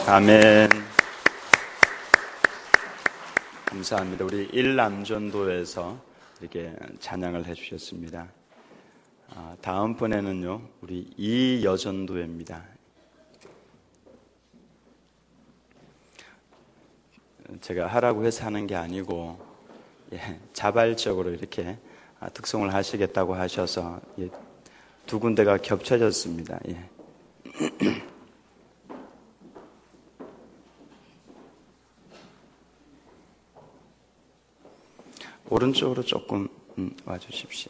아멘. 감사합니다. 우리 일남전도에서 이렇게 찬양을 해주셨습니다. 다음번에는요, 우리 이여전도회입니다. 제가 하라고 해서 하는 게 아니고, 자발적으로 이렇게 특송을 하시겠다고 하셔서 두 군데가 겹쳐졌습니다. 오른쪽으로 조금 와주십시오.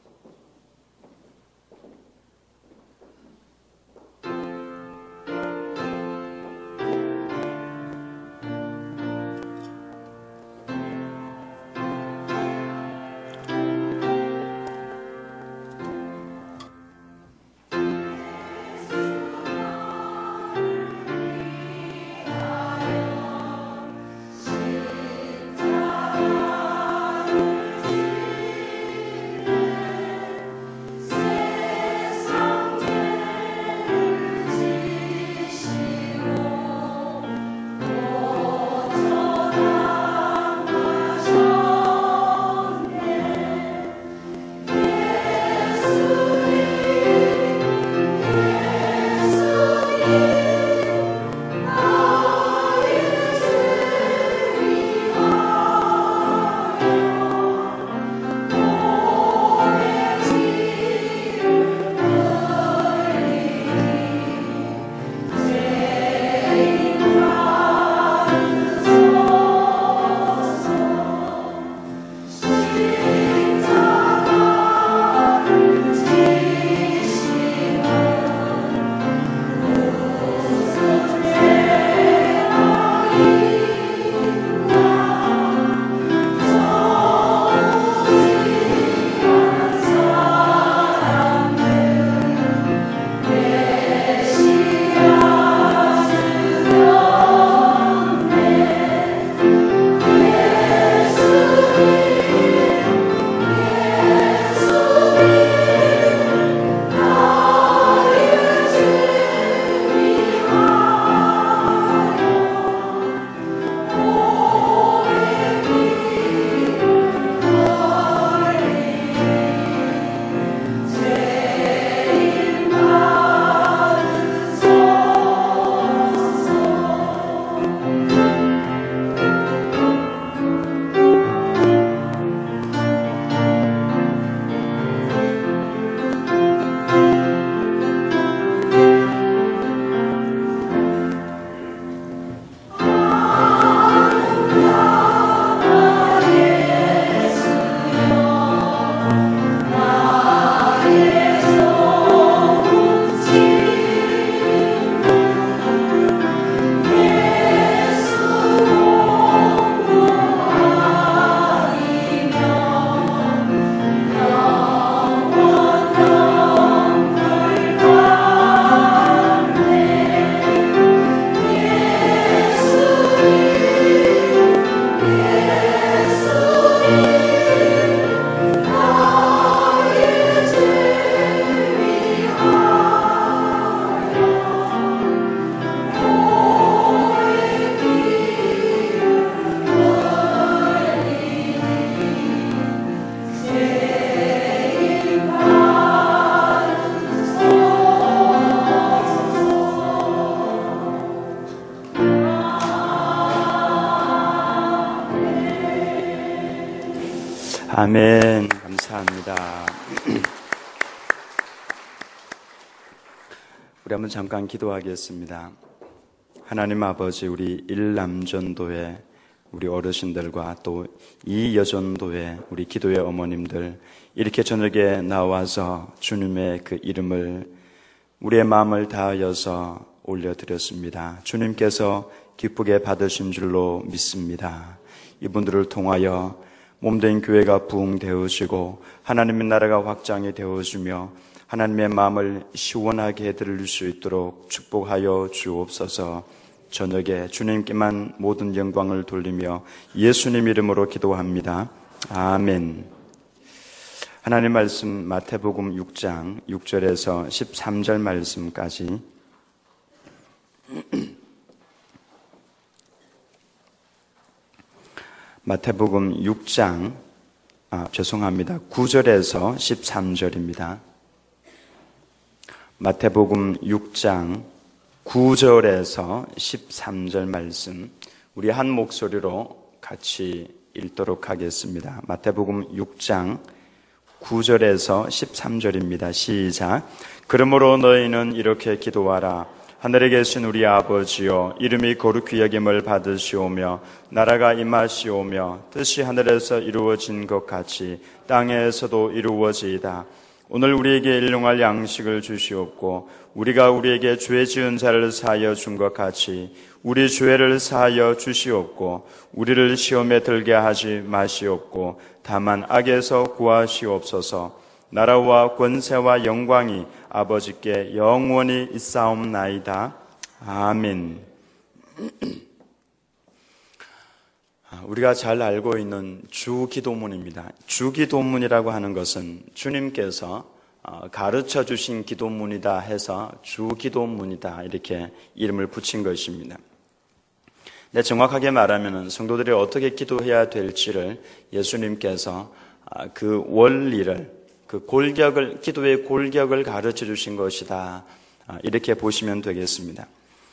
아멘. 감사합니다. 우리 한번 잠깐 기도하겠습니다. 하나님 아버지, 우리 일남전도회 우리 어르신들과 또 이여전도회 우리 기도회 어머님들, 이렇게 저녁에 나와서 주님의 그 이름을 우리의 마음을 다하여서 올려드렸습니다. 주님께서 기쁘게 받으신 줄로 믿습니다. 이분들을 통하여 몸된 교회가 부흥되어지고 하나님의 나라가 확장이 되어지며 하나님의 마음을 시원하게 해드릴 수 있도록 축복하여 주옵소서. 저녁에 주님께만 모든 영광을 돌리며 예수님 이름으로 기도합니다. 아멘. 하나님 말씀 마태복음 6장 6절에서 13절 말씀까지 마태복음 6장, 9절에서 13절입니다. 마태복음 6장 9절에서 13절 말씀, 우리 한 목소리로 같이 읽도록 하겠습니다. 마태복음 6장 9절에서 13절입니다. 시작. 그러므로 너희는 이렇게 기도하라. 하늘에 계신 우리 아버지여, 이름이 거룩히 여김을 받으시오며 나라가 임하시오며 뜻이 하늘에서 이루어진 것 같이 땅에서도 이루어지이다. 오늘 우리에게 일용할 양식을 주시옵고 우리가 우리에게 죄 지은 자를 사하여 준 것 같이 우리 죄를 사하여 주시옵고 우리를 시험에 들게 하지 마시옵고 다만 악에서 구하시옵소서. 나라와 권세와 영광이 아버지께 영원히 있사옵나이다. 아멘. 우리가 잘 알고 있는 주기도문입니다. 주기도문이라고 하는 것은 주님께서 가르쳐 주신 기도문이다 해서 주기도문이다 이렇게 이름을 붙인 것입니다. 근데 정확하게 말하면 성도들이 어떻게 기도해야 될지를 예수님께서 그 원리를, 그 골격을, 기도의 골격을 가르쳐 주신 것이다 이렇게 보시면 되겠습니다.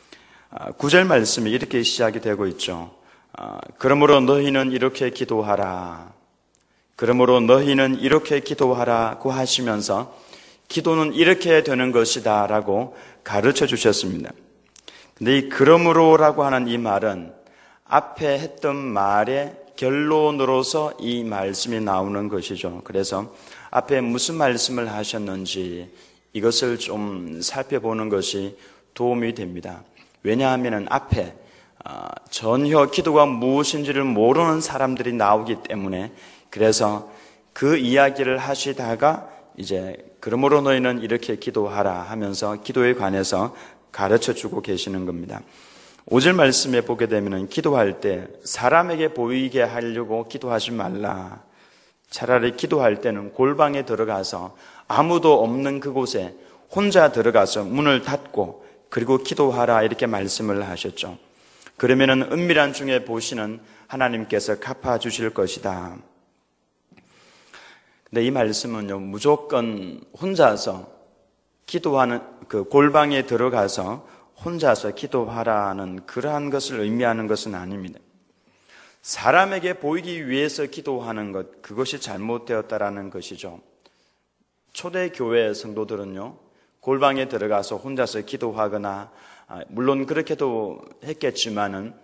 9절 말씀이 이렇게 시작이 되고 있죠. 그러므로 너희는 이렇게 기도하라. 그러므로 너희는 이렇게 기도하라고 하시면서 기도는 이렇게 되는 것이다 라고 가르쳐 주셨습니다. 근데 이 그러므로라고 하는 이 말은 앞에 했던 말의 결론으로서 이 말씀이 나오는 것이죠. 그래서 앞에 무슨 말씀을 하셨는지 이것을 좀 살펴보는 것이 도움이 됩니다. 왜냐하면 앞에 전혀 기도가 무엇인지를 모르는 사람들이 나오기 때문에, 그래서 그 이야기를 하시다가 이제 그러므로 너희는 이렇게 기도하라 하면서 기도에 관해서 가르쳐주고 계시는 겁니다. 5절 말씀에 보게 되면 기도할 때 사람에게 보이게 하려고 기도하지 말라. 차라리 기도할 때는 골방에 들어가서 아무도 없는 그곳에 혼자 들어가서 문을 닫고 그리고 기도하라 이렇게 말씀을 하셨죠. 그러면은 은밀한 중에 보시는 하나님께서 갚아주실 것이다. 근데 이 말씀은요, 무조건 혼자서 기도하는, 그 골방에 들어가서 혼자서 기도하라는 그러한 것을 의미하는 것은 아닙니다. 사람에게 보이기 위해서 기도하는 것, 그것이 잘못되었다라는 것이죠. 초대교회 성도들은요, 골방에 들어가서 혼자서 기도하거나, 물론 그렇게도 했겠지만은,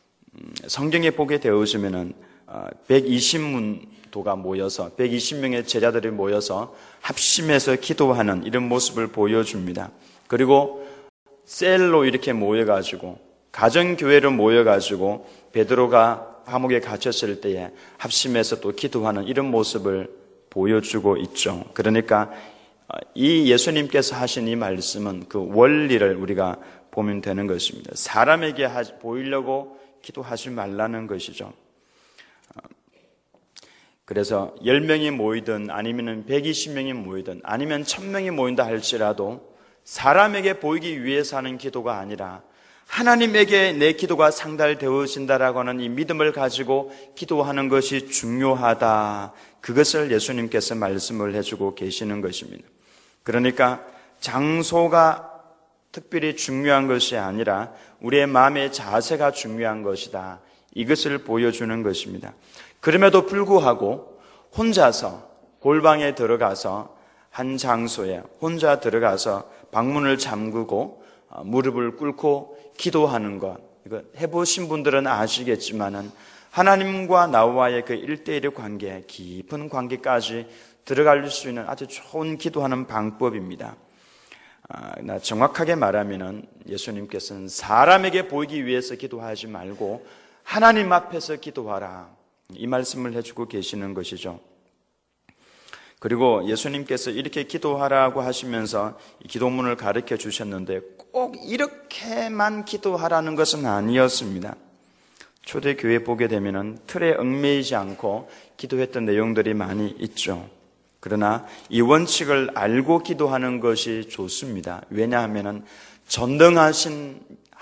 성경에 보게 되어지면은, 120문도가 모여서, 120명의 제자들이 모여서 합심해서 기도하는 이런 모습을 보여줍니다. 그리고 셀로 이렇게 모여가지고, 가정교회로 모여가지고, 베드로가 감옥에 갇혔을 때에 합심해서 또 기도하는 이런 모습을 보여주고 있죠. 그러니까 이 예수님께서 하신 이 말씀은 그 원리를 우리가 보면 되는 것입니다. 사람에게 보이려고 기도하지 말라는 것이죠. 그래서 10명이 모이든 아니면 120명이 모이든 아니면 1000명이 모인다 할지라도 사람에게 보이기 위해서 하는 기도가 아니라 하나님에게 내 기도가 상달되어진다라고 하는 이 믿음을 가지고 기도하는 것이 중요하다. 그것을 예수님께서 말씀을 해주고 계시는 것입니다. 그러니까 장소가 특별히 중요한 것이 아니라 우리의 마음의 자세가 중요한 것이다. 이것을 보여주는 것입니다. 그럼에도 불구하고 혼자서 골방에 들어가서 한 장소에 혼자 들어가서 방문을 잠그고 무릎을 꿇고 기도하는 것, 이거 해보신 분들은 아시겠지만은 하나님과 나와의 그 1대1의 관계, 깊은 관계까지 들어갈 수 있는 아주 좋은 기도하는 방법입니다. 정확하게 말하면은 예수님께서는 사람에게 보이기 위해서 기도하지 말고 하나님 앞에서 기도하라, 이 말씀을 해주고 계시는 것이죠. 그리고 예수님께서 이렇게 기도하라고 하시면서 기도문을 가르쳐 주셨는데 꼭 이렇게만 기도하라는 것은 아니었습니다. 초대교회 보게 되면은 틀에 얽매이지 않고 기도했던 내용들이 많이 있죠. 그러나 이 원칙을 알고 기도하는 것이 좋습니다. 왜냐하면은 전능하신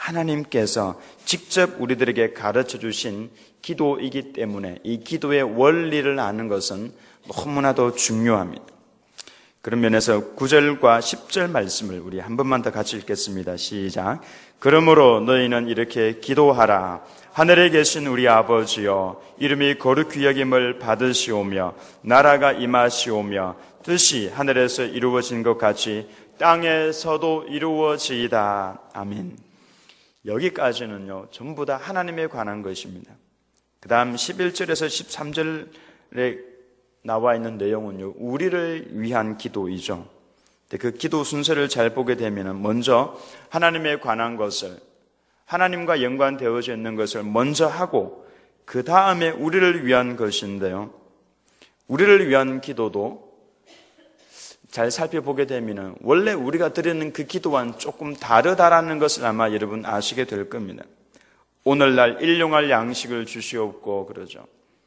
하나님께서 직접 우리들에게 가르쳐 주신 기도이기 때문에 이 기도의 원리를 아는 것은 너무나도 중요합니다. 그런 면에서 9절과 10절 말씀을 우리 한 번만 더 같이 읽겠습니다. 시작. 그러므로 너희는 이렇게 기도하라. 하늘에 계신 우리 아버지여, 이름이 거룩히 여김을 받으시오며 나라가 임하시오며 뜻이 하늘에서 이루어진 것 같이 땅에서도 이루어지이다. 아멘. 여기까지는요 전부 다 하나님에 관한 것입니다. 그 다음 11절에서 13절에 나와 있는 내용은요 우리를 위한 기도이죠. 그 기도 순서를 잘 보게 되면 먼저 하나님에 관한 것을, 하나님과 연관되어져 있는 것을 먼저 하고 그 다음에 우리를 위한 것인데요, 우리를 위한 기도도 잘 살펴보게 되면 원래 우리가 드리는 그 기도와는 조금 다르다라는 것을 아마 여러분 아시게 될 겁니다. 오늘날 일용할 양식을 주시옵고 그러죠.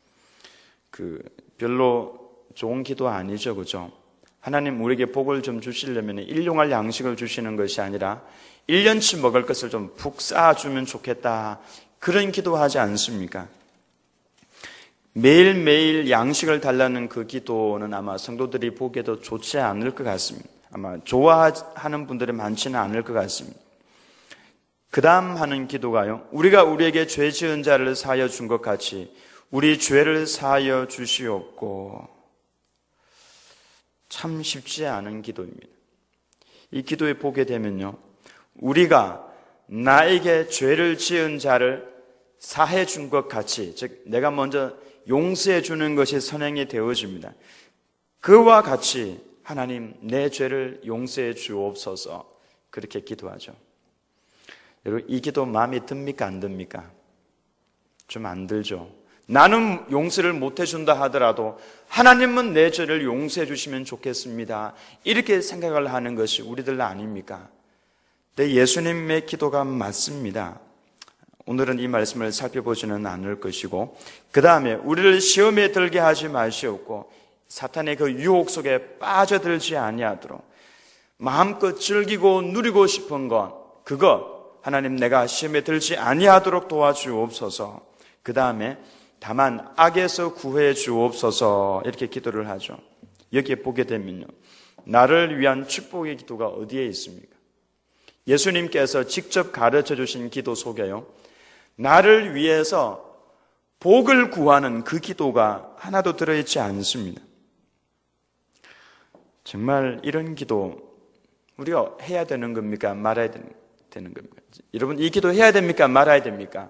별로 좋은 기도 아니죠, 그죠? 하나님 우리에게 복을 좀 주시려면 일용할 양식을 주시는 것이 아니라 1년치 먹을 것을 좀 푹 쌓아주면 좋겠다, 그런 기도하지 않습니까? 매일매일 양식을 달라는 그 기도는 아마 성도들이 보기에도 좋지 않을 것 같습니다. 아마 좋아하는 분들이 많지는 않을 것 같습니다. 그 다음 하는 기도가요, 우리가 우리에게 죄 지은 자를 사하여 준 것 같이 우리 죄를 사하여 주시옵고. 참 쉽지 않은 기도입니다. 이 기도에 보게 되면요, 우리가 나에게 죄를 지은 자를 사해 준 것 같이, 즉 내가 먼저 용서해 주는 것이 선행이 되어집니다. 그와 같이 하나님 내 죄를 용서해 주옵소서, 그렇게 기도하죠. 여러분 이 기도 마음에 듭니까 안 듭니까? 좀 안 들죠. 나는 용서를 못 해준다 하더라도 하나님은 내 죄를 용서해 주시면 좋겠습니다, 이렇게 생각을 하는 것이 우리들 아닙니까? 네, 예수님의 기도가 맞습니다. 오늘은 이 말씀을 살펴보지는 않을 것이고, 그 다음에 우리를 시험에 들게 하지 마시옵고 사탄의 그 유혹 속에 빠져들지 아니하도록 마음껏 즐기고 누리고 싶은 것, 그것 하나님 내가 시험에 들지 아니하도록 도와주옵소서. 그 다음에 다만 악에서 구해 주옵소서, 이렇게 기도를 하죠. 여기에 보게 되면요, 나를 위한 축복의 기도가 어디에 있습니까? 예수님께서 직접 가르쳐 주신 기도 속에요, 나를 위해서 복을 구하는 그 기도가 하나도 들어있지 않습니다. 정말 이런 기도 우리가 해야 되는 겁니까? 말아야 되는 겁니까? 여러분 이 기도 해야 됩니까? 말아야 됩니까?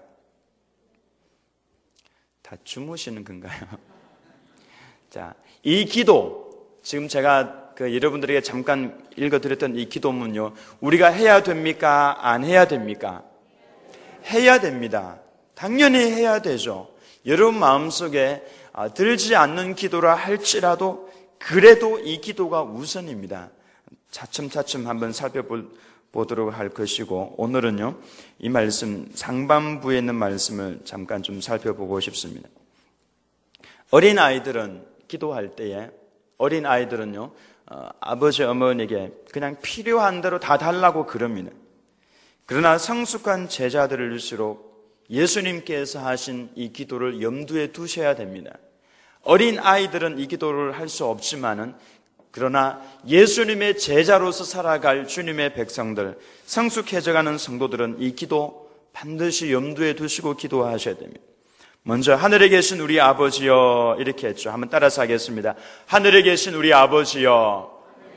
다 주무시는 건가요? 자, 이 기도, 지금 제가 여러분들에게 잠깐 읽어드렸던 이 기도문요, 우리가 해야 됩니까? 안 해야 됩니까? 해야 됩니다. 당연히 해야 되죠. 여러분 마음속에 들지 않는 기도라 할지라도 그래도 이 기도가 우선입니다. 차츰차츰 한번 살펴보도록 할 것이고, 오늘은요 이 말씀 상반부에 있는 말씀을 잠깐 좀 살펴보고 싶습니다. 어린아이들은 기도할 때에 어린아이들은요 아버지 어머니에게 그냥 필요한 대로 다 달라고 그럽니다. 그러나 성숙한 제자들일수록 예수님께서 하신 이 기도를 염두에 두셔야 됩니다. 어린아이들은 이 기도를 할 수 없지만은, 그러나 예수님의 제자로서 살아갈 주님의 백성들, 성숙해져가는 성도들은 이 기도 반드시 염두에 두시고 기도하셔야 됩니다. 먼저 하늘에 계신 우리 아버지여, 이렇게 했죠. 한번 따라서 하겠습니다. 하늘에 계신 우리 아버지여.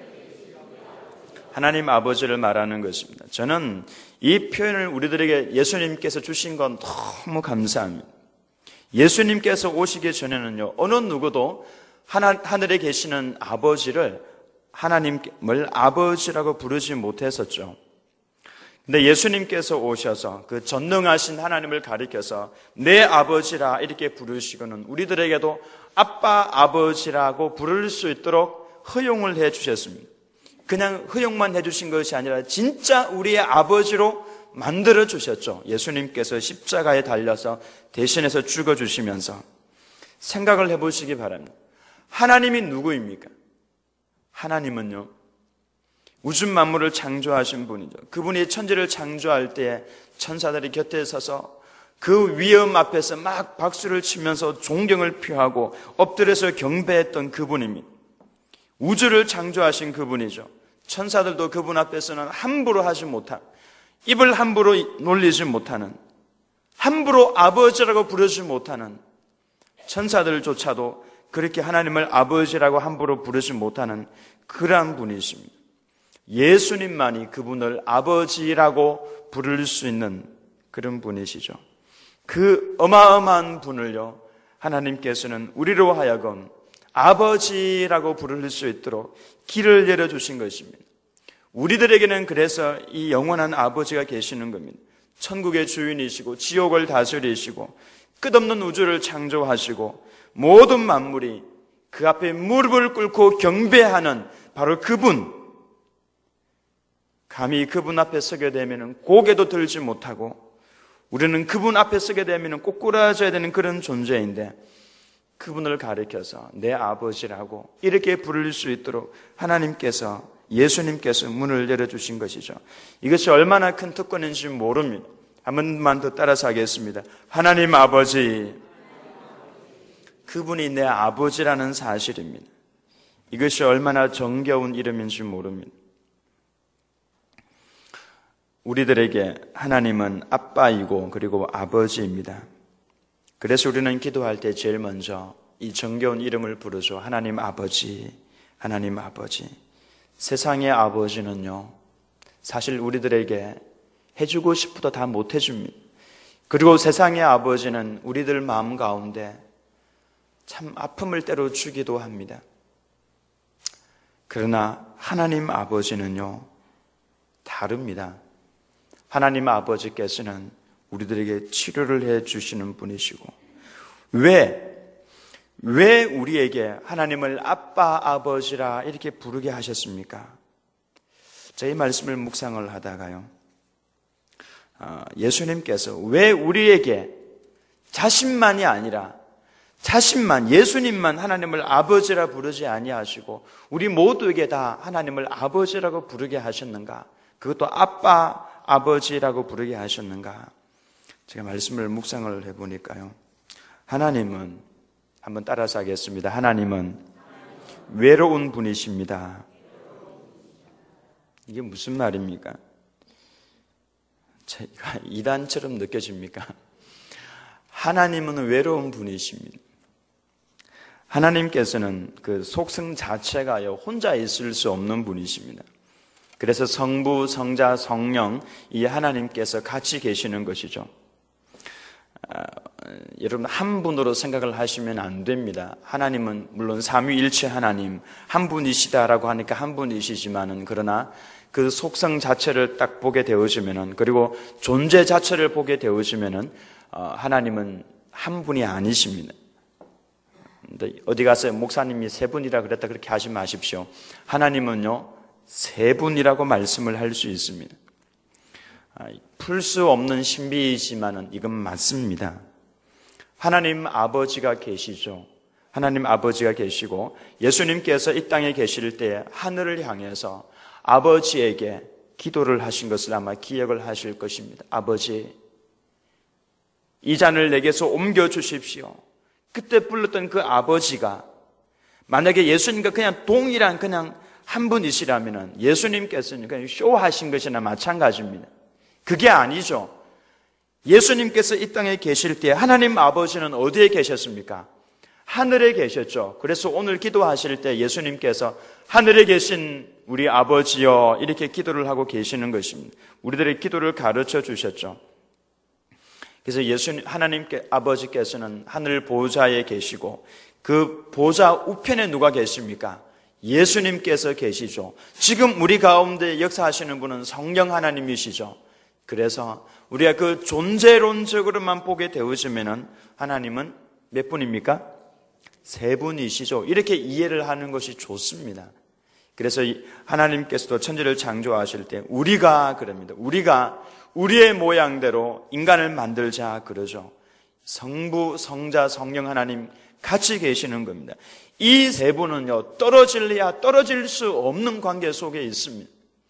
하나님 아버지를 말하는 것입니다. 저는 이 표현을 우리들에게 예수님께서 주신 건 너무 감사합니다. 예수님께서 오시기 전에는요, 어느 누구도 하늘에 계시는 아버지를, 하나님을 아버지라고 부르지 못했었죠. 근데 예수님께서 오셔서 그 전능하신 하나님을 가리켜서 내 아버지라 이렇게 부르시고는 우리들에게도 아빠, 아버지라고 부를 수 있도록 허용을 해 주셨습니다. 그냥 허용만 해 주신 것이 아니라 진짜 우리의 아버지로 만들어 주셨죠. 예수님께서 십자가에 달려서 대신해서 죽어 주시면서. 생각을 해 보시기 바랍니다. 하나님이 누구입니까? 하나님은요, 우주 만물을 창조하신 분이죠. 그분이 천지를 창조할 때 천사들이 곁에 서서 그 위엄 앞에서 막 박수를 치면서 존경을 표하고 엎드려서 경배했던 그분입니다. 우주를 창조하신 그분이죠. 천사들도 그분 앞에서는 함부로 하지 못한, 입을 함부로 놀리지 못하는, 함부로 아버지라고 부르지 못하는, 천사들조차도 그렇게 하나님을 아버지라고 함부로 부르지 못하는 그러한 분이십니다. 예수님만이 그분을 아버지라고 부를 수 있는 그런 분이시죠. 그 어마어마한 분을요, 하나님께서는 우리로 하여금 아버지라고 부를 수 있도록 길을 열어주신 것입니다. 우리들에게는 그래서 이 영원한 아버지가 계시는 겁니다. 천국의 주인이시고 지옥을 다스리시고 끝없는 우주를 창조하시고 모든 만물이 그 앞에 무릎을 꿇고 경배하는 바로 그분, 감히 그분 앞에 서게 되면 고개도 들지 못하고 우리는 그분 앞에 서게 되면 꼬꾸라져야 되는 그런 존재인데 그분을 가리켜서 내 아버지라고 이렇게 부를 수 있도록 하나님께서, 예수님께서 문을 열어주신 것이죠. 이것이 얼마나 큰 특권인지 모릅니다. 한 번만 더 따라서 하겠습니다. 하나님 아버지, 그분이 내 아버지라는 사실입니다. 이것이 얼마나 정겨운 이름인지 모릅니다. 우리들에게 하나님은 아빠이고 그리고 아버지입니다. 그래서 우리는 기도할 때 제일 먼저 이 정겨운 이름을 부르죠. 하나님 아버지, 하나님 아버지. 세상의 아버지는요, 사실 우리들에게 해주고 싶어도 다 못 해줍니다. 그리고 세상의 아버지는 우리들 마음 가운데 참 아픔을 때로 주기도 합니다. 그러나 하나님 아버지는요, 다릅니다. 하나님 아버지께서는 우리들에게 치료를 해 주시는 분이시고, 왜 우리에게 하나님을 아빠, 아버지라 이렇게 부르게 하셨습니까? 저희 말씀을 묵상을 하다가요, 예수님께서 왜 우리에게 자신만이 아니라 예수님만 하나님을 아버지라 부르지 아니하시고 우리 모두에게 다 하나님을 아버지라고 부르게 하셨는가? 그것도 아빠, 아버지라고 부르게 하셨는가? 제가 말씀을 묵상을 해보니까요, 하나님은, 한번 따라서 하겠습니다. 하나님은 외로운 분이십니다. 이게 무슨 말입니까? 제가 이단처럼 느껴집니까? 하나님은 외로운 분이십니다. 하나님께서는 그 속성 자체가요, 혼자 있을 수 없는 분이십니다. 그래서 성부, 성자, 성령, 이 하나님께서 같이 계시는 것이죠. 여러분, 한 분으로 생각을 하시면 안 됩니다. 하나님은 물론 삼위일체 하나님 한 분이시다라고 하니까 한 분이시지만은, 그러나 그 속성 자체를 딱 보게 되어지면은, 그리고 존재 자체를 보게 되어지면은 하나님은 한 분이 아니십니다. 어디 가서 목사님이 세 분이라 그랬다 그렇게 하지 마십시오. 하나님은요, 세 분이라고 말씀을 할 수 있습니다. 풀 수 없는 신비이지만은 이건 맞습니다. 하나님 아버지가 계시죠. 하나님 아버지가 계시고 예수님께서 이 땅에 계실 때 하늘을 향해서 아버지에게 기도를 하신 것을 아마 기억을 하실 것입니다. 아버지, 이 잔을 내게서 옮겨 주십시오. 그때 불렀던 그 아버지가 만약에 예수님과 그냥 동일한 그냥 한 분이시라면 예수님께서는 그냥 쇼하신 것이나 마찬가지입니다. 그게 아니죠. 예수님께서 이 땅에 계실 때 하나님 아버지는 어디에 계셨습니까? 하늘에 계셨죠. 그래서 오늘 기도하실 때 예수님께서 하늘에 계신 우리 아버지여 이렇게 기도를 하고 계시는 것입니다. 우리들의 기도를 가르쳐 주셨죠. 그래서 하나님께 아버지께서는 하늘 보좌에 계시고 그 보좌 우편에 누가 계십니까? 예수님께서 계시죠. 지금 우리 가운데 역사하시는 분은 성령 하나님이시죠. 그래서 우리가 그 존재론적으로만 보게 되어지면은 하나님은 몇 분입니까? 세 분이시죠. 이렇게 이해를 하는 것이 좋습니다. 그래서 하나님께서도 천지를 창조하실 때 우리가 그럽니다. 우리가 우리의 모양대로 인간을 만들자 그러죠. 성부, 성자, 성령 하나님 같이 계시는 겁니다. 이 세 분은요, 떨어질래야 떨어질 수 없는 관계 속에 있습니다.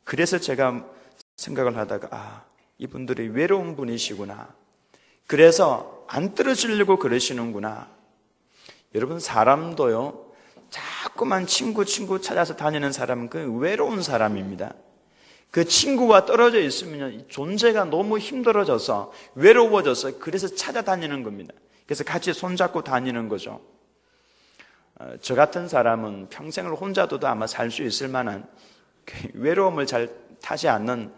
그래서 제가 생각을 하다가 이분들이 외로운 분이시구나. 그래서 안 떨어지려고 그러시는구나. 여러분, 사람도요, 자꾸만 친구 찾아서 다니는 사람은 그 외로운 사람입니다. 그 친구가 떨어져 있으면 존재가 너무 힘들어져서 외로워져서 그래서 찾아다니는 겁니다. 그래서 같이 손잡고 다니는 거죠. 저 같은 사람은 평생을 혼자도 아마 살 수 있을 만한 외로움을 잘 타지 않는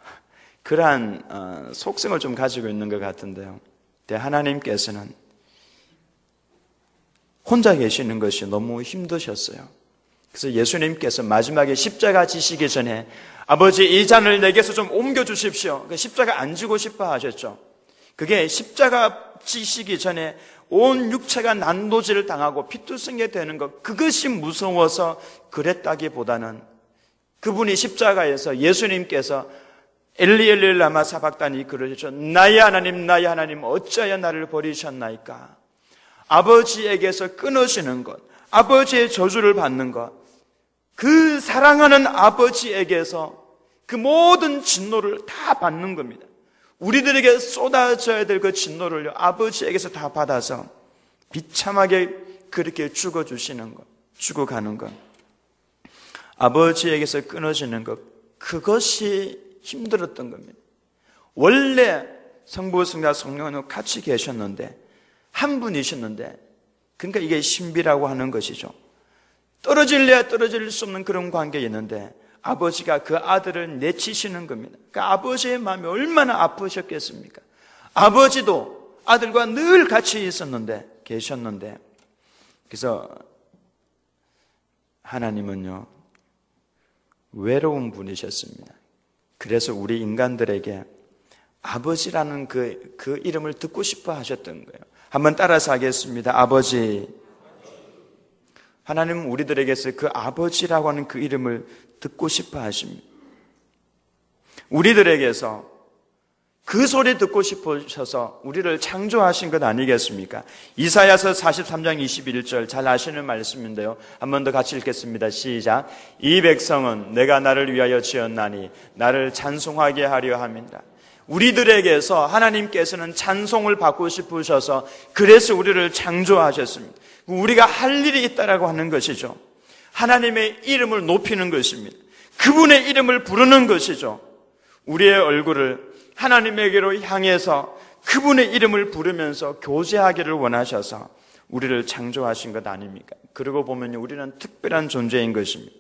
그러한 속성을 좀 가지고 있는 것 같은데요. 하나님께서는 혼자 계시는 것이 너무 힘드셨어요. 그래서 예수님께서 마지막에 십자가 지시기 전에 아버지, 이 잔을 내게서 좀 옮겨주십시오. 십자가 안 지고 싶어 하셨죠. 그게 십자가 지시기 전에 온 육체가 난도질을 당하고 피투성게 되는 것, 그것이 무서워서 그랬다기보다는 그분이 십자가에서 예수님께서 엘리 엘리 라마 사박다니 그러셨죠. 나의 하나님 어찌하여 나를 버리셨나이까. 아버지에게서 끊어지는 것, 아버지의 저주를 받는 것, 그 사랑하는 아버지에게서 그 모든 진노를 다 받는 겁니다. 우리들에게 쏟아져야 될 그 진노를요, 아버지에게서 다 받아서 비참하게 그렇게 죽어주시는 것, 죽어가는 것, 아버지에게서 끊어지는 것, 그것이 힘들었던 겁니다. 원래 성부, 성자, 성령은 같이 계셨는데, 한 분이셨는데, 그러니까 이게 신비라고 하는 것이죠. 떨어질래야 떨어질 수 없는 그런 관계에 있는데 아버지가 그 아들을 내치시는 겁니다. 그러니까 아버지의 마음이 얼마나 아프셨겠습니까? 아버지도 아들과 늘 같이 계셨는데 그래서 하나님은요, 외로운 분이셨습니다. 그래서 우리 인간들에게 아버지라는 그 이름을 듣고 싶어 하셨던 거예요. 한번 따라서 하겠습니다. 아버지. 하나님은 우리들에게서 그 아버지라고 하는 그 이름을 듣고 싶어 하십니다. 우리들에게서 그 소리 듣고 싶으셔서 우리를 창조하신 것 아니겠습니까? 이사야서 43장 21절 잘 아시는 말씀인데요. 한 번 더 같이 읽겠습니다. 시작. 이 백성은 내가 나를 위하여 지었나니 나를 찬송하게 하려 함이라. 우리들에게서 하나님께서는 찬송을 받고 싶으셔서 그래서 우리를 창조하셨습니다. 우리가 할 일이 있다라고 하는 것이죠. 하나님의 이름을 높이는 것입니다. 그분의 이름을 부르는 것이죠. 우리의 얼굴을 하나님에게로 향해서 그분의 이름을 부르면서 교제하기를 원하셔서 우리를 창조하신 것 아닙니까? 그러고 보면 우리는 특별한 존재인 것입니다.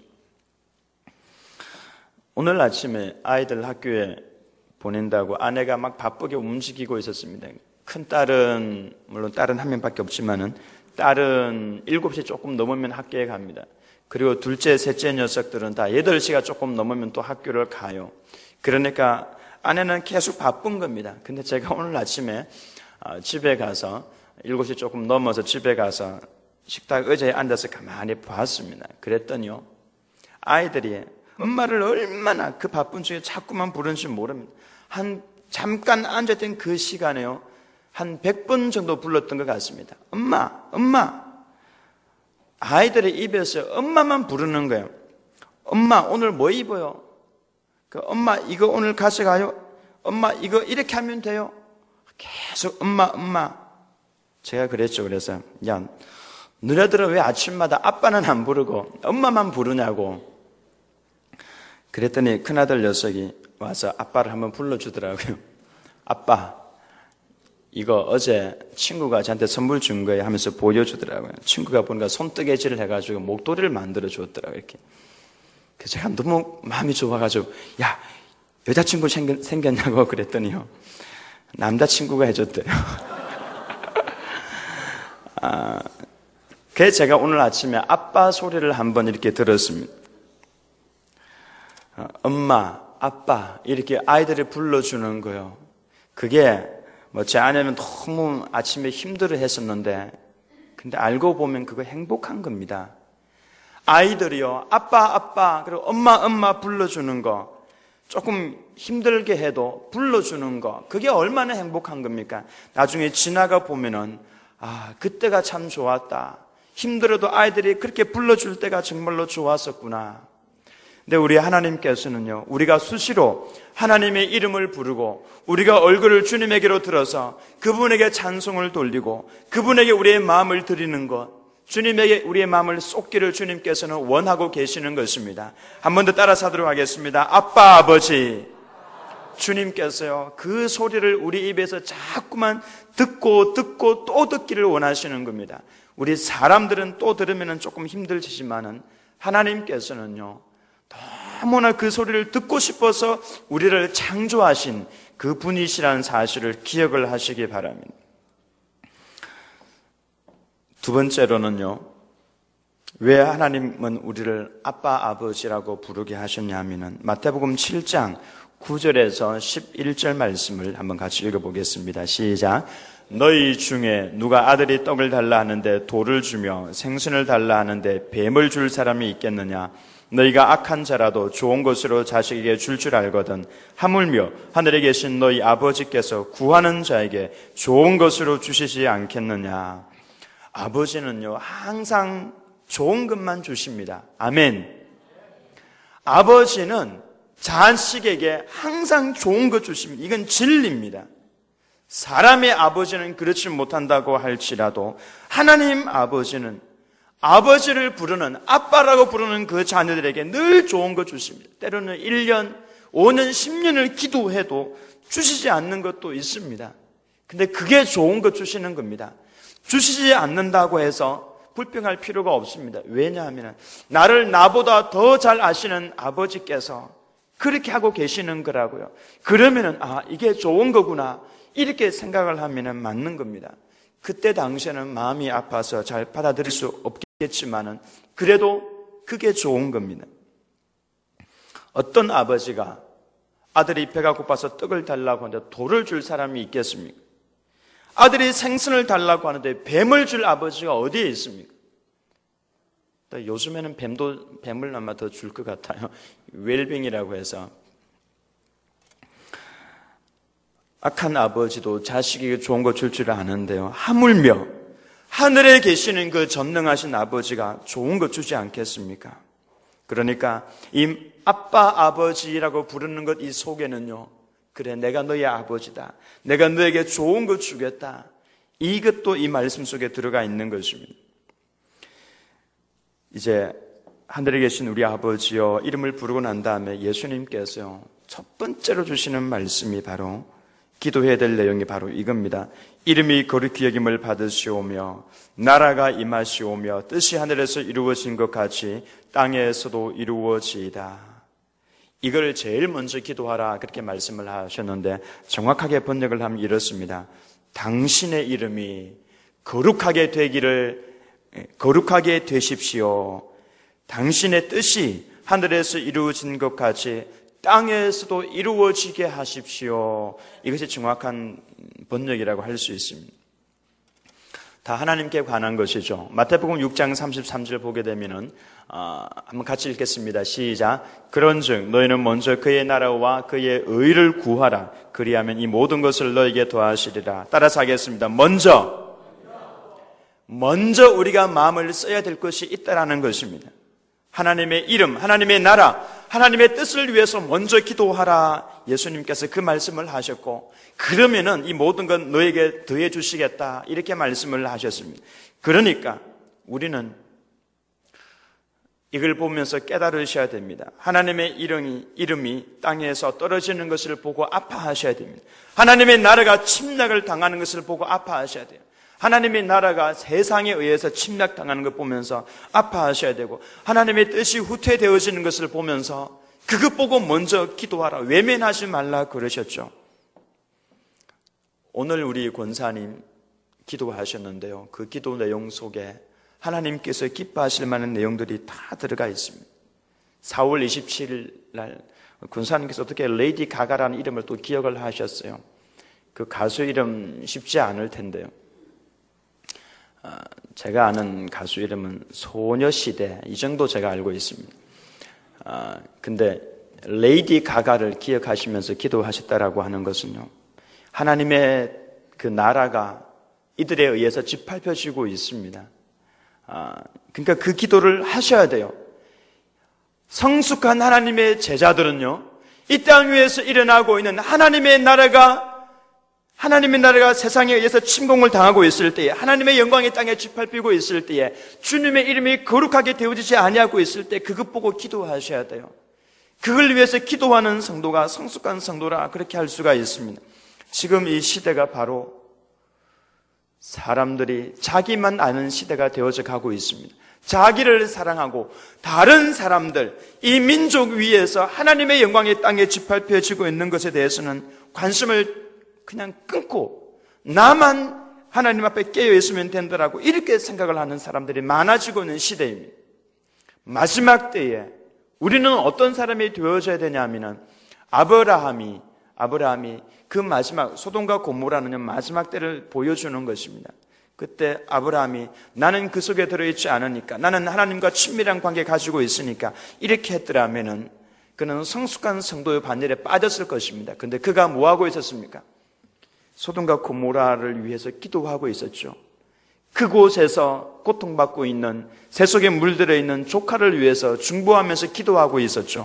오늘 아침에 아이들 학교에 보낸다고 아내가 막 바쁘게 움직이고 있었습니다. 큰 딸은, 물론 딸은 한 명밖에 없지만은 딸은 7시 조금 넘으면 학교에 갑니다. 그리고 둘째, 셋째 녀석들은 다 8시가 조금 넘으면 또 학교를 가요. 그러니까 아내는 계속 바쁜 겁니다. 근데 제가 오늘 아침에 집에 가서 7시 조금 넘어서 집에 가서 식탁 의자에 앉아서 가만히 봤습니다. 그랬더니요, 아이들이 엄마를 얼마나 그 바쁜 중에 자꾸만 부르는지 모릅니다. 한 잠깐 앉았던 그 시간에요, 한 100번 정도 불렀던 것 같습니다. 엄마, 엄마. 아이들의 입에서 엄마만 부르는 거예요. 엄마, 오늘 뭐 입어요? 엄마, 이거 오늘 가져가요? 엄마, 이거 이렇게 하면 돼요? 계속 엄마, 엄마. 제가 그랬죠. 그래서 야, 너네들은 왜 아침마다 아빠는 안 부르고 엄마만 부르냐고. 그랬더니 큰아들 녀석이 와서 아빠를 한번 불러주더라고요. 아빠, 이거 어제 친구가 저한테 선물 준 거예요 하면서 보여주더라고요. 친구가 보니까 손뜨개질을 해가지고 목도리를 만들어 줬더라고요. 이렇게. 그래서 제가 너무 마음이 좋아가지고, 야, 여자친구 생겼냐고 그랬더니요, 남자친구가 해줬대요. 그래서 제가 오늘 아침에 아빠 소리를 한번 이렇게 들었습니다. 엄마, 아빠 이렇게 아이들이 불러주는 거요. 그게 제 아내는 너무 아침에 힘들어 했었는데, 근데 알고 보면 그거 행복한 겁니다. 아이들이요, 아빠, 아빠, 그리고 엄마, 엄마 불러주는 거, 조금 힘들게 해도 불러주는 거, 그게 얼마나 행복한 겁니까? 나중에 지나가 보면은, 그때가 참 좋았다. 힘들어도 아이들이 그렇게 불러줄 때가 정말로 좋았었구나. 근데 우리 하나님께서는요, 우리가 수시로 하나님의 이름을 부르고 우리가 얼굴을 주님에게로 들어서 그분에게 찬송을 돌리고 그분에게 우리의 마음을 드리는 것, 주님에게 우리의 마음을 쏟기를 주님께서는 원하고 계시는 것입니다. 한 번 더 따라서 하도록 하겠습니다. 아빠, 아버지. 주님께서요, 그 소리를 우리 입에서 자꾸만 듣고 또 듣기를 원하시는 겁니다. 우리 사람들은 또 들으면 조금 힘들지만은 하나님께서는요, 너무나 그 소리를 듣고 싶어서 우리를 창조하신 그 분이시라는 사실을 기억을 하시기 바랍니다. 두 번째로는요, 왜 하나님은 우리를 아빠, 아버지라고 부르게 하셨냐면은 마태복음 7장 9절에서 11절 말씀을 한번 같이 읽어보겠습니다. 시작. 너희 중에 누가 아들이 떡을 달라 하는데 돌을 주며 생선을 달라 하는데 뱀을 줄 사람이 있겠느냐? 너희가 악한 자라도 좋은 것으로 자식에게 줄 알거든 하물며 하늘에 계신 너희 아버지께서 구하는 자에게 좋은 것으로 주시지 않겠느냐? 아버지는요, 항상 좋은 것만 주십니다. 아멘. 아버지는 자식에게 항상 좋은 것 주십니다. 이건 진리입니다. 사람의 아버지는 그렇지 못한다고 할지라도 하나님 아버지는 아버지를 부르는, 아빠라고 부르는 그 자녀들에게 늘 좋은 것 주십니다. 때로는 1년, 5년, 10년을 기도해도 주시지 않는 것도 있습니다. 근데 그게 좋은 것 주시는 겁니다. 주시지 않는다고 해서 불평할 필요가 없습니다. 왜냐하면 나를 나보다 더 잘 아시는 아버지께서 그렇게 하고 계시는 거라고요. 그러면은 이게 좋은 거구나 이렇게 생각을 하면은 맞는 겁니다. 그때 당시에는 마음이 아파서 잘 받아들일 수 없겠지만은 그래도 그게 좋은 겁니다. 어떤 아버지가 아들이 배가 고파서 떡을 달라고 하는데 돌을 줄 사람이 있겠습니까? 아들이 생선을 달라고 하는데 뱀을 줄 아버지가 어디에 있습니까? 요즘에는 뱀을 아마 더 줄 것 같아요. 웰빙이라고 해서. 악한 아버지도 자식에게 좋은 거 줄 줄 아는데요. 하물며 하늘에 계시는 그 전능하신 아버지가 좋은 거 주지 않겠습니까? 그러니까 이 아빠, 아버지라고 부르는 것 이 속에는요, 그래 내가 너의 아버지다, 내가 너에게 좋은 거 주겠다, 이것도 이 말씀 속에 들어가 있는 것입니다. 이제 하늘에 계신 우리 아버지여 이름을 부르고 난 다음에 예수님께서요, 첫 번째로 주시는 말씀이 바로 기도해야 될 내용이 바로 이겁니다. 이름이 거룩히 여김을 받으시오며 나라가 임하시오며 뜻이 하늘에서 이루어진 것 같이 땅에서도 이루어지이다. 이걸 제일 먼저 기도하라 그렇게 말씀을 하셨는데 정확하게 번역을 하면 이렇습니다. 당신의 이름이 거룩하게 되십시오. 당신의 뜻이 하늘에서 이루어진 것 같이 땅에서도 이루어지게 하십시오. 이것이 정확한 번역이라고 할 수 있습니다. 다 하나님께 관한 것이죠. 마태복음 6장 33절 보게 되면은 한번 같이 읽겠습니다. 시작. 그런즉 너희는 먼저 그의 나라와 그의 의를 구하라. 그리하면 이 모든 것을 너희에게 더하시리라. 따라서 하겠습니다. 먼저 우리가 마음을 써야 될 것이 있다라는 것입니다. 하나님의 이름, 하나님의 나라, 하나님의 뜻을 위해서 먼저 기도하라. 예수님께서 그 말씀을 하셨고, 그러면은 이 모든 건 너에게 더해 주시겠다 이렇게 말씀을 하셨습니다. 그러니까 우리는 이걸 보면서 깨달으셔야 됩니다. 하나님의 이름이 땅에서 떨어지는 것을 보고 아파하셔야 됩니다. 하나님의 나라가 침략을 당하는 것을 보고 아파하셔야 돼요. 하나님의 나라가 세상에 의해서 침략당하는 것 보면서 아파하셔야 되고, 하나님의 뜻이 후퇴되어지는 것을 보면서 그것 보고 먼저 기도하라, 외면하지 말라 그러셨죠. 오늘 우리 권사님 기도하셨는데요, 그 기도 내용 속에 하나님께서 기뻐하실 만한 내용들이 다 들어가 있습니다. 4월 27일 날 권사님께서 어떻게 레이디 가가라는 이름을 또 기억을 하셨어요. 그 가수 이름 쉽지 않을 텐데요. 제가 아는 가수 이름은 소녀시대, 이 정도 제가 알고 있습니다. 근데 레이디 가가를 기억하시면서 기도하셨다라고 하는 것은요, 하나님의 그 나라가 이들에 의해서 짓밟혀지고 있습니다. 그러니까 그 기도를 하셔야 돼요. 성숙한 하나님의 제자들은요, 이 땅 위에서 일어나고 있는 하나님의 나라가 세상에 의해서 침공을 당하고 있을 때에, 하나님의 영광이 땅에 짓밟히고 있을 때에, 주님의 이름이 거룩하게 되어지지 아니하고 있을 때 그것 보고 기도하셔야 돼요. 그걸 위해서 기도하는 성도가 성숙한 성도라 그렇게 할 수가 있습니다. 지금 이 시대가 바로 사람들이 자기만 아는 시대가 되어져 가고 있습니다. 자기를 사랑하고 다른 사람들, 이 민족 위에서 하나님의 영광이 땅에 짓밟혀지고 있는 것에 대해서는 관심을 그냥 끊고 나만 하나님 앞에 깨어 있으면 된다라고 이렇게 생각을 하는 사람들이 많아지고 있는 시대입니다. 마지막 때에 우리는 어떤 사람이 되어져야 되냐면은 아브라함이 그 마지막 소돔과 고모라는 마지막 때를 보여주는 것입니다. 그때 아브라함이 나는 그 속에 들어있지 않으니까, 나는 하나님과 친밀한 관계 가지고 있으니까 이렇게 했더라면은 그는 성숙한 성도의 반열에 빠졌을 것입니다. 그런데 그가 뭐하고 있었습니까? 소돔과 고모라를 위해서 기도하고 있었죠. 그곳에서 고통받고 있는, 새 속에 물들어 있는 조카를 위해서 중보하면서 기도하고 있었죠.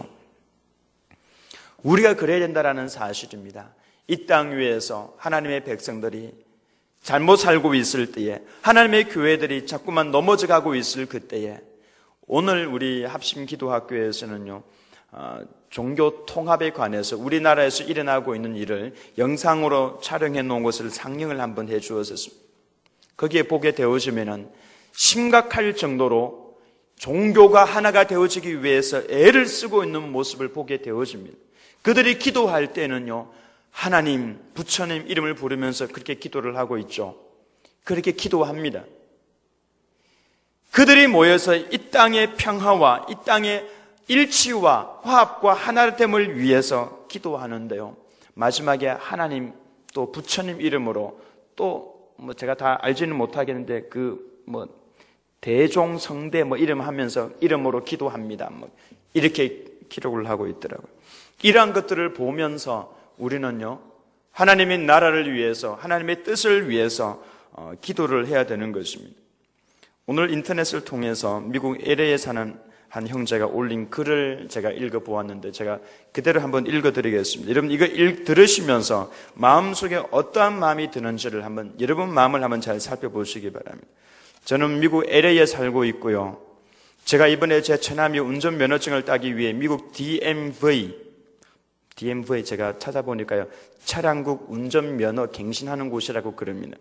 우리가 그래야 된다라는 사실입니다. 이 땅 위에서 하나님의 백성들이 잘못 살고 있을 때에, 하나님의 교회들이 자꾸만 넘어져가고 있을 그때에, 오늘 우리 합심기도학교에서는요, 종교 통합에 관해서 우리나라에서 일어나고 있는 일을 영상으로 촬영해 놓은 것을 상영을 한번 해 주었습니다. 거기에 보게 되어지면은 심각할 정도로 종교가 하나가 되어지기 위해서 애를 쓰고 있는 모습을 보게 되어집니다. 그들이 기도할 때는요, 하나님, 부처님 이름을 부르면서 그렇게 기도를 하고 있죠. 그렇게 기도합니다. 그들이 모여서 이 땅의 평화와 이 땅의 일치와 화합과 하나됨을 위해서 기도하는데요, 마지막에 하나님 또 부처님 이름으로 또 제가 다 알지는 못하겠는데 대종성대 이름 하면서 이름으로 기도합니다. 이렇게 기록을 하고 있더라고요. 이러한 것들을 보면서 우리는요, 하나님의 나라를 위해서, 하나님의 뜻을 위해서 기도를 해야 되는 것입니다. 오늘 인터넷을 통해서 미국 LA에 사는 한 형제가 올린 글을 제가 읽어보았는데 제가 그대로 한번 읽어드리겠습니다. 여러분 이거 들으시면서 마음속에 어떠한 마음이 드는지를 한번 여러분 마음을 한번 잘 살펴보시기 바랍니다. 저는 미국 LA에 살고 있고요. 제가 이번에 제 처남이 운전면허증을 따기 위해 미국 DMV 제가 찾아보니까요, 차량국 운전면허 갱신하는 곳이라고 그럽니다.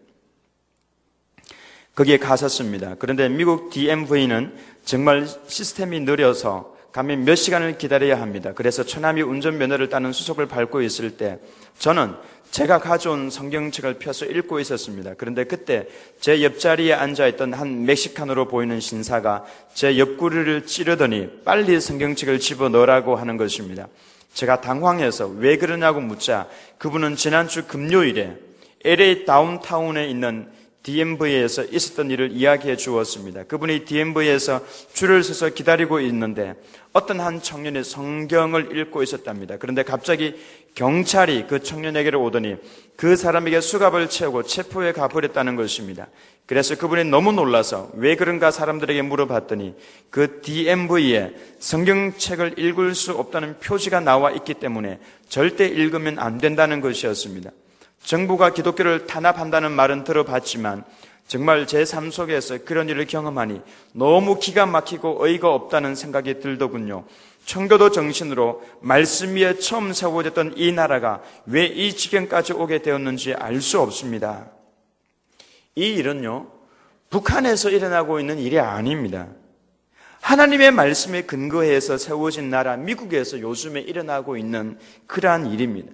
거기에 갔었습니다. 그런데 미국 DMV는 정말 시스템이 느려서 가면 몇 시간을 기다려야 합니다. 그래서 처남이 운전면허를 따는 수속을 밟고 있을 때 저는 제가 가져온 성경책을 펴서 읽고 있었습니다. 그런데 그때 제 옆자리에 앉아있던 한 멕시칸으로 보이는 신사가 제 옆구리를 찌르더니 빨리 성경책을 집어넣으라고 하는 것입니다. 제가 당황해서 왜 그러냐고 묻자 그분은 지난주 금요일에 LA 다운타운에 있는 DMV에서 있었던 일을 이야기해 주었습니다. 그분이 DMV에서 줄을 서서 기다리고 있는데 어떤 한 청년이 성경을 읽고 있었답니다. 그런데 갑자기 경찰이 그 청년에게로 오더니 그 사람에게 수갑을 채우고 체포해 가버렸다는 것입니다. 그래서 그분이 너무 놀라서 왜 그런가 사람들에게 물어봤더니 그 DMV에 성경책을 읽을 수 없다는 표지가 나와 있기 때문에 절대 읽으면 안 된다는 것이었습니다. 정부가 기독교를 탄압한다는 말은 들어봤지만 정말 제 삶 속에서 그런 일을 경험하니 너무 기가 막히고 어이가 없다는 생각이 들더군요. 청교도 정신으로 말씀 위에 처음 세워졌던 이 나라가 왜 이 지경까지 오게 되었는지 알 수 없습니다. 이 일은요, 북한에서 일어나고 있는 일이 아닙니다. 하나님의 말씀에 근거해서 세워진 나라 미국에서 요즘에 일어나고 있는 그러한 일입니다.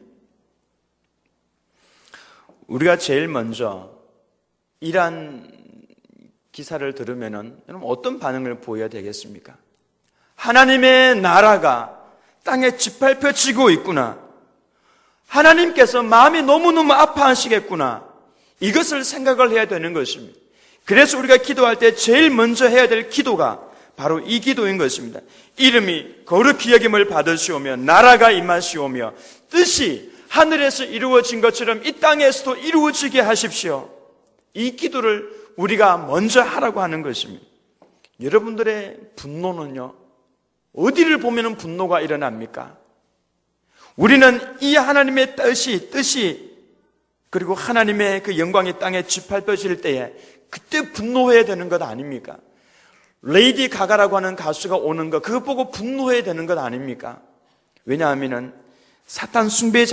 우리가 제일 먼저 이러한 기사를 들으면은 여러분 어떤 반응을 보여야 되겠습니까? 하나님의 나라가 땅에 짓밟혀지고 있구나. 하나님께서 마음이 너무너무 아파하시겠구나. 이것을 생각을 해야 되는 것입니다. 그래서 우리가 기도할 때 제일 먼저 해야 될 기도가 바로 이 기도인 것입니다. 이름이 거룩히 여김을 받으시오며 나라가 임하시오며 뜻이 하늘에서 이루어진 것처럼 이 땅에서도 이루어지게 하십시오. 이 기도를 우리가 먼저 하라고 하는 것입니다. 여러분들의 분노는요, 어디를 보면 분노가 일어납니까? 우리는 이 하나님의 뜻이 그리고 하나님의 그 영광의 땅에 짓밟혀질 때에 그때 분노해야 되는 것 아닙니까? 레이디 가가라고 하는 가수가 오는 것, 그거 보고 분노해야 되는 것 아닙니까? 왜냐하면은 사탄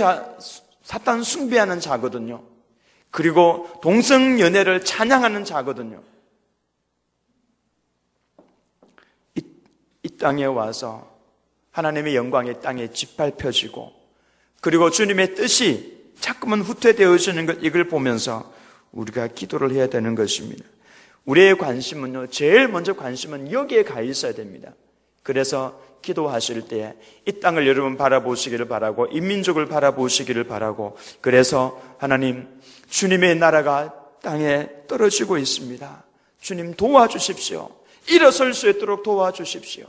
숭배하는 자거든요. 그리고 동성연애를 찬양하는 자거든요. 이 땅에 와서 하나님의 영광의 땅에 짓밟혀지고 그리고 주님의 뜻이 자꾸만 후퇴되어지는 것, 이걸 보면서 우리가 기도를 해야 되는 것입니다. 우리의 관심은요, 제일 먼저 관심은 여기에 가 있어야 됩니다. 그래서 기도하실 때 이 땅을 여러분 바라보시기를 바라고 이 민족을 바라보시기를 바라고, 그래서 하나님, 주님의 나라가 땅에 떨어지고 있습니다. 주님 도와주십시오. 일어설 수 있도록 도와주십시오.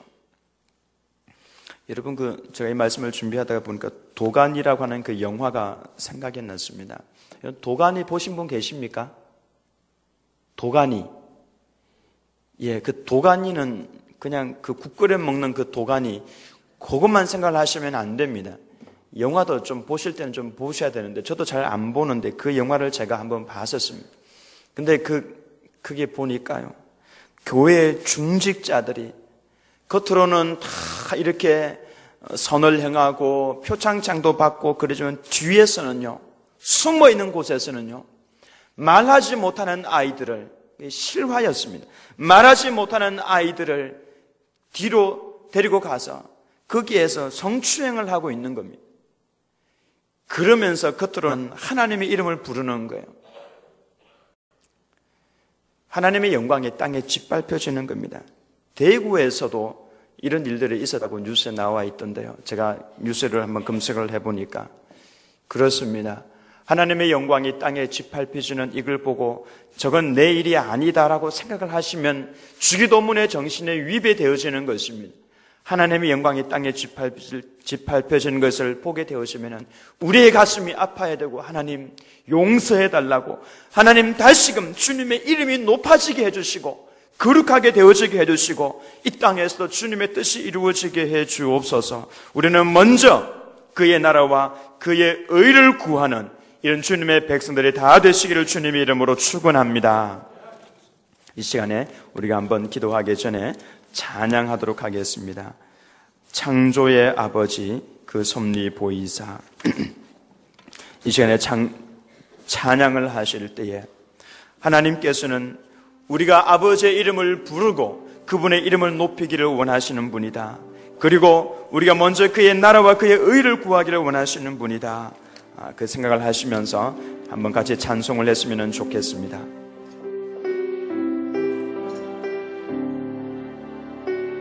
여러분, 제가 이 말씀을 준비하다가 보니까 도가니라고 하는 그 영화가 생각이 났습니다. 도가니 보신 분 계십니까? 도가니. 예, 그 도가니는 그냥 그 국 끓여 먹는 그 도가니, 그것만 생각을 하시면 안 됩니다. 영화도 좀 보실 때는 좀 보셔야 되는데, 저도 잘 안 보는데 그 영화를 제가 한번 봤었습니다. 근데 그게 보니까요, 교회 중직자들이 겉으로는 다 이렇게 선을 행하고 표창장도 받고 그러지만 뒤에서는요, 숨어있는 곳에서는요, 말하지 못하는 아이들을, 실화였습니다. 말하지 못하는 아이들을 뒤로 데리고 가서 거기에서 성추행을 하고 있는 겁니다. 그러면서 겉으로는 하나님의 이름을 부르는 거예요. 하나님의 영광이 땅에 짓밟혀지는 겁니다. 대구에서도 이런 일들이 있었다고 뉴스에 나와 있던데요. 제가 뉴스를 한번 검색을 해보니까 그렇습니다. 하나님의 영광이 땅에 짓밟혀지는 이걸 보고 저건 내 일이 아니다라고 생각을 하시면 주기도문의 정신에 위배되어지는 것입니다. 하나님의 영광이 땅에 짓밟혀지는 것을 보게 되어지면 우리의 가슴이 아파야 되고, 하나님 용서해달라고, 하나님 다시금 주님의 이름이 높아지게 해주시고 거룩하게 되어지게 해주시고 이 땅에서도 주님의 뜻이 이루어지게 해주옵소서. 우리는 먼저 그의 나라와 그의 의를 구하는 이런 주님의 백성들이 다 되시기를 주님의 이름으로 축원합니다. 이 시간에 우리가 한번 기도하기 전에 찬양하도록 하겠습니다. 창조의 아버지 그 섭리 보이사. 이 시간에 찬양을 하실 때에 하나님께서는 우리가 아버지의 이름을 부르고 그분의 이름을 높이기를 원하시는 분이다. 그리고 우리가 먼저 그의 나라와 그의 의를 구하기를 원하시는 분이다. 그 생각을 하시면서 한번 같이 찬송을 했으면 좋겠습니다.